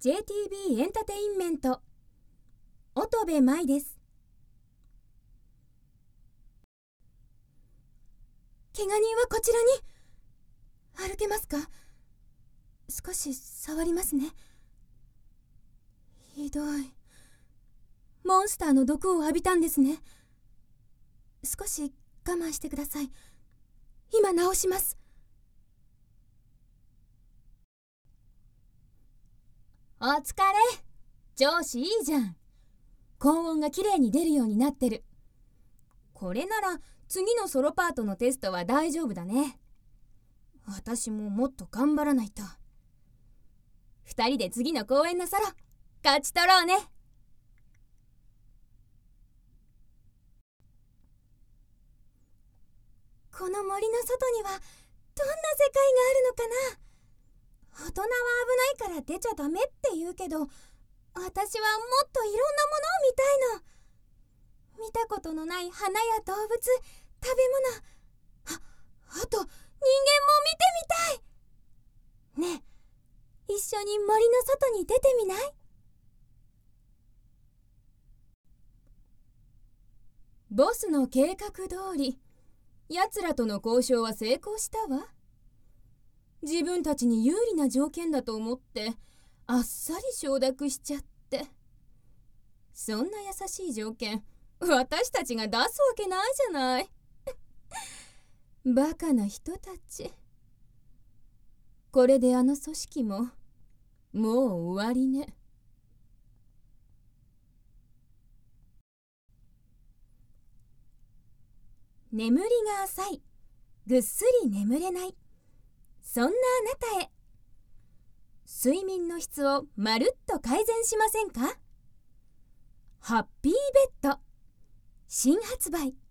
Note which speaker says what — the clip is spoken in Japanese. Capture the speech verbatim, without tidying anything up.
Speaker 1: ジェイティービー エンターテインメント乙部舞です。怪我人はこちらに。歩けますか？少し触りますね。ひどい。モンスターの毒を浴びたんですね。少し我慢してください。今治します。お疲れ。調子いいじゃん。高音がきれいに出るようになってる。これなら次のソロパートのテストは大丈夫だね。私ももっと頑張らないと。二人で次の公演のソロ勝ち取ろうね。この森の外にはどんな世界があるのかな。大人は危ないから出ちゃダメって言うけど、私はもっといろんなものを見たいの。見たことのない花や動物、食べ物、あ、あと人間も見てみたい。ねえ、一緒に森の外に出てみない？ボスの計画通り、奴らとの交渉は成功したわ。自分たちに有利な条件だと思ってあっさり承諾しちゃって。そんな優しい条件私たちが出すわけないじゃないバカな人たち。これであの組織ももう終わりね。眠りが浅い、ぐっすり眠れない、そんなあなたへ。睡眠の質をまるっと改善しませんか？ハッピーベッド新発売。